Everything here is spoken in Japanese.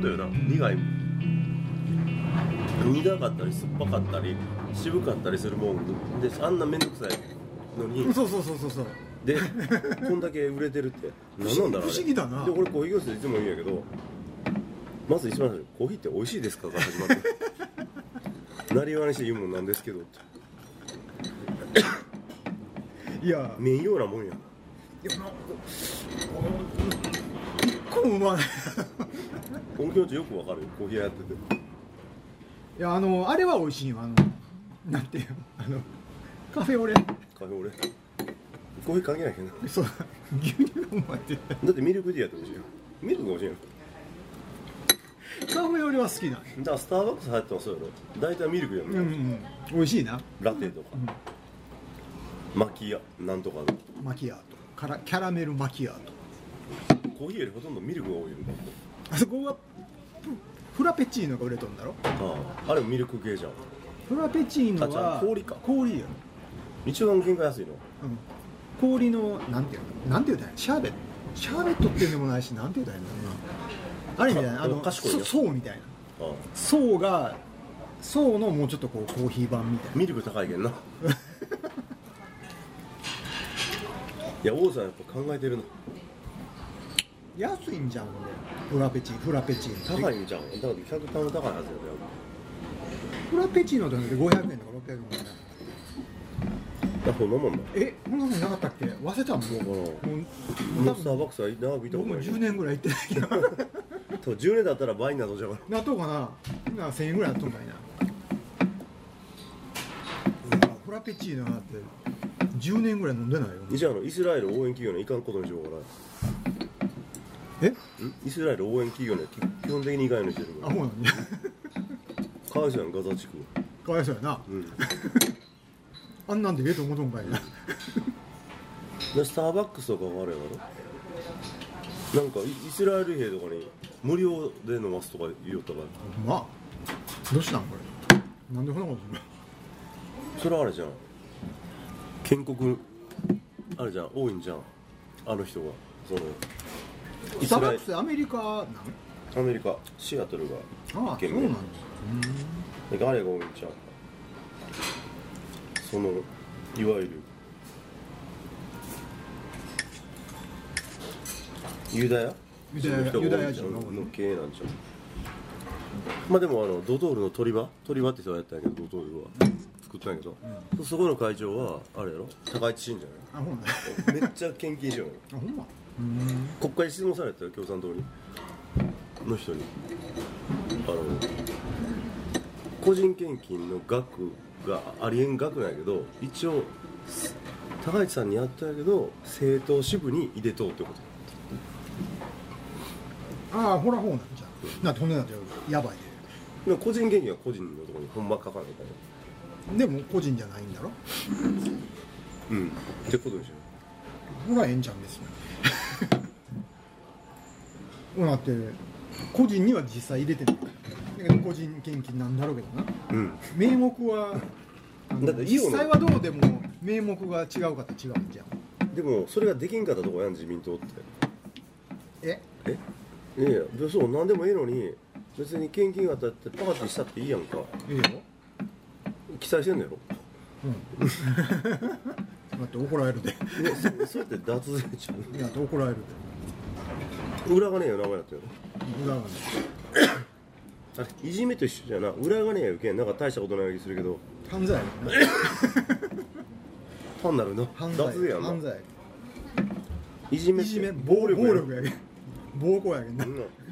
よな、苦いもん。苦かったり酸っぱかったり渋かったりするもんで、あんなめんどくさいのに、 そうでこんだけ売れてるって何なんだろう。 不思議だな。 で俺コーヒー教室でいつも言うんやけど、まず一番最初コーヒーって美味しいですかから始まってなりわにして言うもんなんですけどっていやめんようなもんや。 でも一個もうまいこの気持ちよくわかるよ、コーヒーやってて。 いやあれは美味しいよ。なんていうのカフェオレカフェオレコーヒー関係ないけどな。 そう牛乳がうまいってだってミルクティーやって美味しいよ。ミルクが美味しいよ。 カフェオレは好きなの。 だからスターバックス入ってもそうやろ。大体ミルクやんな、 美味しいな。 ラテとか、マキアなんとかのマキアートキャラメルマキアート。 コーヒーよりほとんどミルクが多いよ。 あそこはフラペチーノが売れとんだろ。 あれもミルク系じゃん。 フラペチーノあじゃはあ氷か。 氷よ、 一番原価安いの。 氷のなんていうの、なんていうたんや、シャーベットっていうのもないし、なんていうたんやろな、あれみたいな、 賢いよ層みたいな、層のもうちょっとこうコーヒー版みたいな。 ミルク高いけんな。いや王さんやっぱ考えてるな。 安いんじゃん俺、フラペチーノ高いんじゃん。だから100単高いはずやで。 フラペチーノって500円とか600円とかね。 そんなもんだ。 こんなもんなかったっけ、忘れたもん。 もうスターバックスは長くいたことない。 僕も10年ぐらい行ってないけど多分10年だったら倍になっとじゃから納豆かな、1000円ぐらいなっとんかいな。フラペチーノなんて10年ぐらい飲んでないよ。 じゃあイスラエル応援企業にいかんことにしようかな。イスラエル応援企業には基本的にいかんようにしてるから。 あ、そうなんだ。 かわいそうやん、ガザ地区。 かわいそうやな。あんなんでええと思うとんかいな。 でスターバックスとかがあるやろ。なんかイスラエル兵とかに無料で飲ますとか言おったから。 まあどうしたんこれ、なんでこんなことするの。 それはあれじゃん、建国あれじゃん、多いんじゃん、あの人が。そのスターバックスアメリカなの。 アメリカシアトルがああ、そうなんだ。 で誰が多いんじゃん、そのいわゆるユダヤ人が多いんじゃんの系なんじゃん。まあでもドトールの鳥羽って人がやったんやけど、ドトールは作ったんやけど、そこの会長はあれやろ、高市信者やあ、ほんま。 めっちゃ献金しようよ。 あ、ほんま。 国会で質問されたよ、共産党にの人に。個人献金の額がありえん額なんやけど、一応高市さんにやったんやけど政党支部に入れとうってこと。 ああ、ほらほうなんじゃん。な、とんでもないやばいで個人献金は個人のところにほんま書かないかで。でも個人じゃないんだろ。 ら。ってことでしほらええんちゃうんですよ。ほらって個人には実際入れてない。だけど個人献金なんだろうけどな。名目はだって実際はどうでも名目が違うかったら違うんじゃん。 でもそれができんかったとこやん、自民党って。いやそうなんでもいいのに、別に献金があったってパーティーしたっていいやんか。 いいよ。 期待してんのやろ。 だって怒られるで。 そうやって脱税ちゃう。 いや、怒られるで裏金や名前だったよね。 で。裏がね。 あれいじめと一緒じゃな。裏金や受けんなんか大したことない気するけど、 犯罪やな。 単なるな脱税やんな。 犯罪。 いじめ暴力やけん。暴行やけんな。